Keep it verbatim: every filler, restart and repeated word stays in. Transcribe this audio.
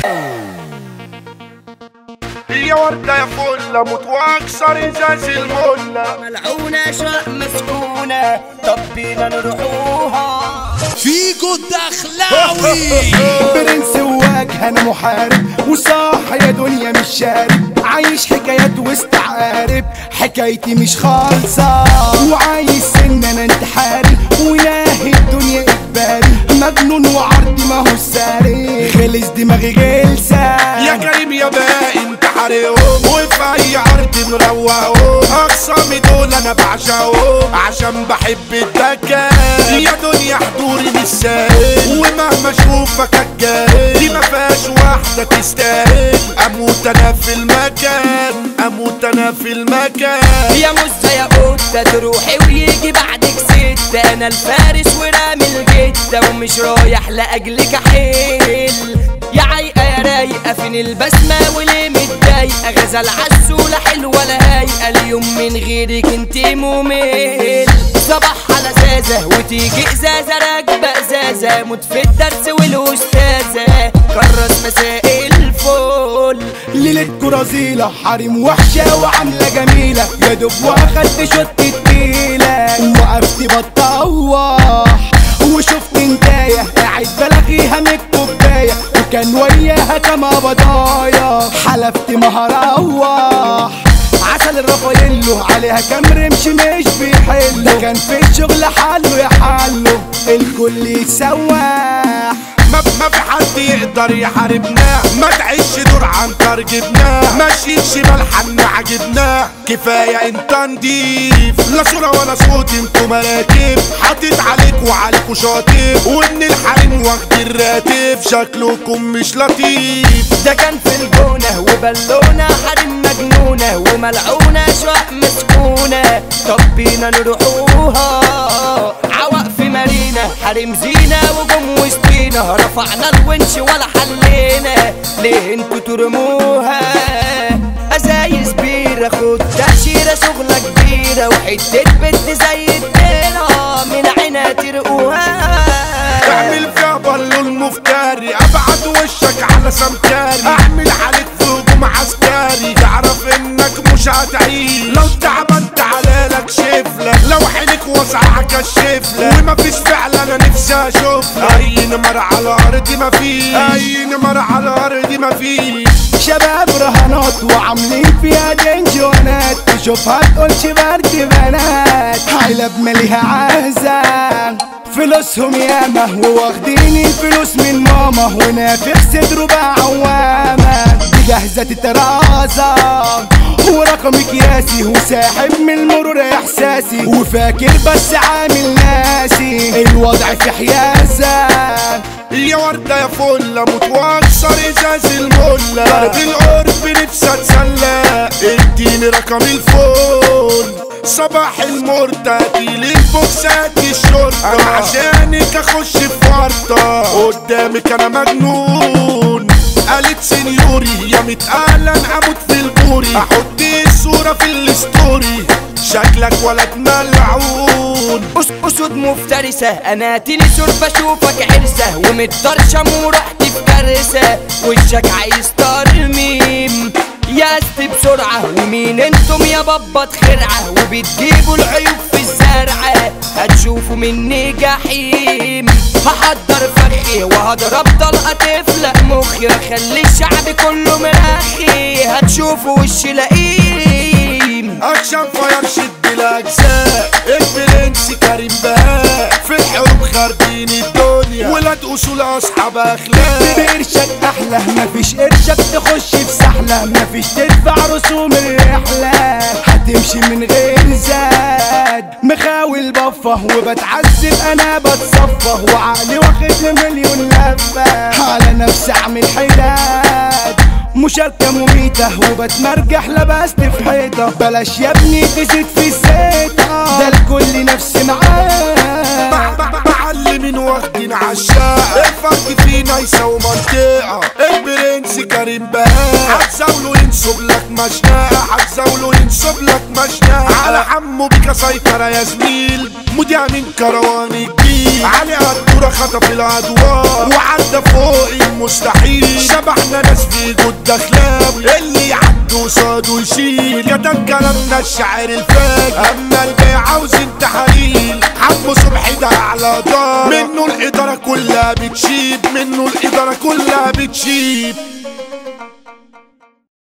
يا وردة يا فلة موت واكسر ازاز الملة ملعونة شقة مسكونة طب بينا نروحوها فيجو الدخلاوي برنس وواجه انا محارب وصاح يا دنيا مش شارب عايش حكايات واستعارب حكايتي مش خالصة وعايز سن انا انتحاري وناهي الدنيا اجباري مجنون وعرضي ما هو الساري خلص دماغي غلسة يا كريم يا باقي انت حريقهم وفي اي عرض مروقهم اقسامي دول انا بعشقهم عشان بحب الدكان يا دنيا حضوري مش ساهل ومهما اشوفك الجاهل دي ما فيهاش واحدة تستاهل اموت انا في المكان اموت انا في المكان يا مزة يا قطة تروحي ويجي بعدك ستة انا الفارس ورامي الجدة ومش رايح لاجلك احيل يا عايقة يا رايقة فين البسمة وليه متضايقة غزل عالسولة حلوة لا هايقة اليوم من غيرك انتي ممل صباح على زازة وتيجي ازازة راكبة ازازة موت في الدرس والاستاذة كرس مساء الفل ليلتكو رزيلة حريم وحشة وعاملة جميلة يا دوب واخدت شوت تقيلة وقفت بتطوح وشفت انتايه قاعد بلغيها من الكوباية وكان وياها كما بضايا حلفت ما هروح عسل الرافاييلو عليها كام رمش مش بيحلو ده كان في الشغل حاله يا حاله الكل يتسوح ما ما في حد يقدر يحاربناه ما تعيش دور عنتر جبناه ماشيين شمال حنا عجبناه كفايه انت نضيف لا صوره ولا صوت انتوا مراكب حاطط عليك وعليكوا شاطب وان الحريم واخد الراتب شكلكم مش لطيف ده كان في الجونة وبالونة حريم مجنونة وملعونة شقة مسكونة طب بينا نروحوها عوق في مارينا حريم زينة وجم وسطينا رفعنا الونش ولا حلينا ليه انتوا ترموها ازايز بيرة خد تأشيرة شغلة كبيرة وحتة بنت زي الديرة من عينها ترقوها اعمل فيها بالو المفتري ابعد وشك على سمكاري اعمل عليك في هجوم عسكري تعرف انك مش هتعيش لو تعبان تعالى لك شفلة لو عينك واسعة كشفلة ومفيش فعلا انا نفسي اشوفها اي نمر على ارضي مفيش اي نمر على ارضي مفيش شباب رهانات وعاملين فيها دنجوانات تشوفها تقولش برد بنات علب ماليها عزة فلوسهم ياما وواخدين الفلوس من ماما ونافخ صدره بعوامة دي جاهزة تترازى ورقمي قياسي وساحب من المرور احساسي وفاكر بس عامل ناسي الوضع في حيازة يا وردة يا فلة موت واكسر ازاز الملة ضرب القرب نفسي اتسلى اديني رقم الفون صباح المرتدي للبوكسات الشرطة انا عشانك اخش في ورطة قدامك انا مجنون قالت سنيوري يا متقالة اموت في البوري احط الصورة في الستوري شكلك ولد ملعون أس أسود مفترسة أنا تنسور بشوفك عرسة ومتطرشم ورحت في كارثة وشك عايز ترميم ياست بسرعة ومين انتم يا بابا خرعة وبتجيبوا العيوب في الزرعة هتشوفوا مني جحيم هحضر فخي وهضرب طلقة تفلق مخي واخلي الشعب كله مرخي هتشوفوا وش لئيم اكشن فاير شد الاجزاء البرنس كريم بهاء في الحروب خاربين الدنيا ولاد اصول اصحاب اخلاق بقرشك احلى مفيش قرشك تخش في سحلة مفيش تدفع رسوم الرحلة هتمشي من غير زاد مخاول بفه وبتعذب انا بتصفه وعقلي واخد مليون لفة على نفسي اعمل حداد مشاركة مميتة وبتمرجح لبست في حيطة بلاش يا ابني تزيد في الزيطة ده الكل نفس معاه معلمين واخدين عالشاقة الفرق فينا يساوي منطقة البرنس كريم بهاء هتزاوله ينصب لك مشناقة هتزاوله ينصب لك مشناقة على حمو بيكا سيطرة يا زميل مذيع من كروان الجيل علي قدورة خطف الادوار وعدى فوق المستحيل شبحنا الدخلاوي اللي يعدي قصاده يشيل كتب كلامنا الشاعر الفاجر. اما البيع عاوزين تحاليل حمو صبحي ده اعلى دار منه الاداره كلها بتشيب منه الاداره كلها بتشيب.